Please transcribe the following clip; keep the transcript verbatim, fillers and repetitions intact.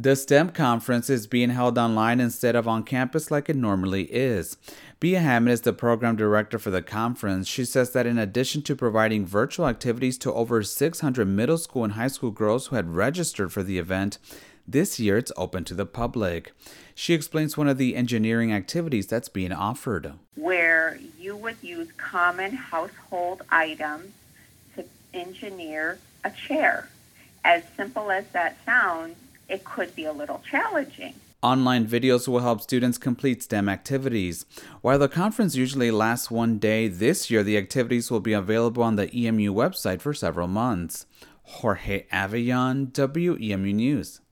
The STEM conference is being held online instead of on campus like it normally is. Bia Hammond is the program director for the conference. She says that in addition to providing virtual activities to over six hundred middle school and high school girls who had registered for the event, this year it's open to the public. She explains one of the engineering activities that's being offered, where you would use common household items to engineer a chair. As simple as that sounds, it could be a little challenging. Online videos will help students complete STEM activities. While the conference usually lasts one day, this year the activities will be available on the E M U website for several months. Jorge Avellon, W E M U News.